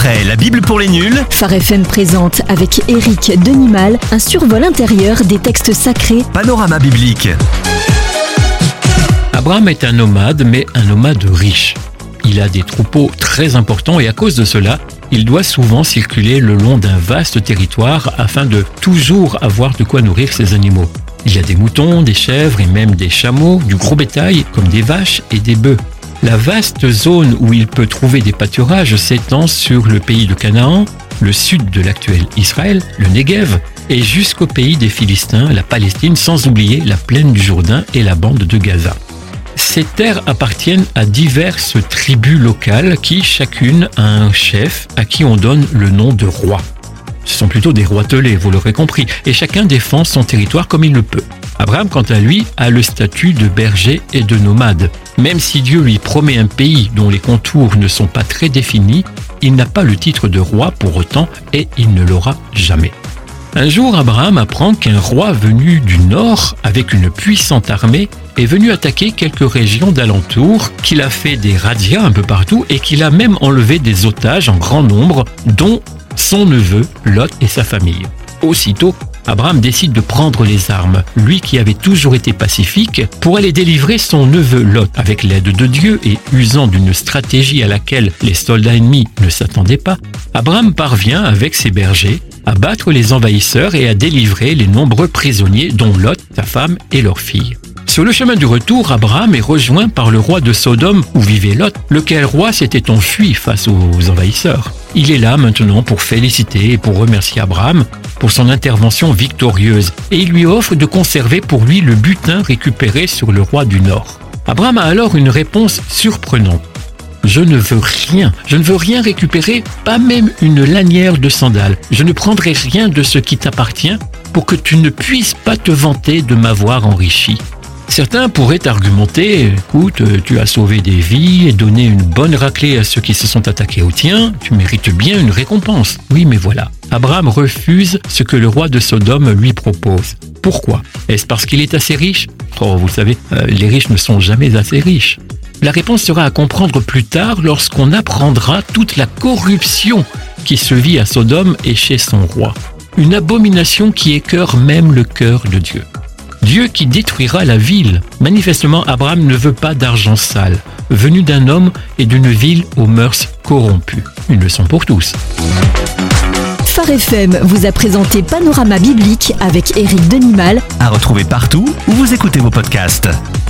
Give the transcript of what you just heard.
Après la Bible pour les nuls, Phare FM présente avec Éric Denimal un survol intérieur des textes sacrés. Panorama biblique. Abraham est un nomade, mais un nomade riche. Il a des troupeaux très importants et à cause de cela, il doit souvent circuler le long d'un vaste territoire afin de toujours avoir de quoi nourrir ses animaux. Il y a des moutons, des chèvres et même des chameaux, du gros bétail comme des vaches et des bœufs. La vaste zone où il peut trouver des pâturages s'étend sur le pays de Canaan, le sud de l'actuel Israël, le Negev, et jusqu'au pays des Philistins, la Palestine, sans oublier la plaine du Jourdain et la bande de Gaza. Ces terres appartiennent à diverses tribus locales qui, chacune, a un chef à qui on donne le nom de roi. Ce sont plutôt des roitelets, vous l'aurez compris, et chacun défend son territoire comme il le peut. Abraham, quant à lui, a le statut de berger et de nomade. Même si Dieu lui promet un pays dont les contours ne sont pas très définis, il n'a pas le titre de roi pour autant et il ne l'aura jamais. Un jour, Abraham apprend qu'un roi venu du nord, avec une puissante armée, est venu attaquer quelques régions d'alentour, qu'il a fait des razzias un peu partout et qu'il a même enlevé des otages en grand nombre, dont son neveu Lot et sa famille. Aussitôt, Abraham décide de prendre les armes, lui qui avait toujours été pacifique, pour aller délivrer son neveu Lot. Avec l'aide de Dieu et usant d'une stratégie à laquelle les soldats ennemis ne s'attendaient pas, Abraham parvient avec ses bergers à battre les envahisseurs et à délivrer les nombreux prisonniers dont Lot, sa femme et leur fille. Sur le chemin du retour, Abraham est rejoint par le roi de Sodome où vivait Lot, lequel roi s'était enfui face aux envahisseurs. Il est là maintenant pour féliciter et pour remercier Abraham pour son intervention victorieuse et il lui offre de conserver pour lui le butin récupéré sur le roi du Nord. Abraham a alors une réponse surprenante. Je ne veux rien récupérer, pas même une lanière de sandales. Je ne prendrai rien de ce qui t'appartient pour que tu ne puisses pas te vanter de m'avoir enrichi. Certains pourraient argumenter, écoute, tu as sauvé des vies et donné une bonne raclée à ceux qui se sont attaqués au tien, tu mérites bien une récompense. Oui, mais voilà, Abraham refuse ce que le roi de Sodome lui propose. Pourquoi? Est-ce parce qu'il est assez riche? Oh, vous le savez, les riches ne sont jamais assez riches. La réponse sera à comprendre plus tard lorsqu'on apprendra toute la corruption qui se vit à Sodome et chez son roi. Une abomination qui écœure même le cœur de Dieu. Dieu qui détruira la ville. Manifestement, Abraham ne veut pas d'argent sale, venu d'un homme et d'une ville aux mœurs corrompues. Une leçon pour tous. Phare FM vous a présenté Panorama biblique avec Éric Denimal. À retrouver partout où vous écoutez vos podcasts.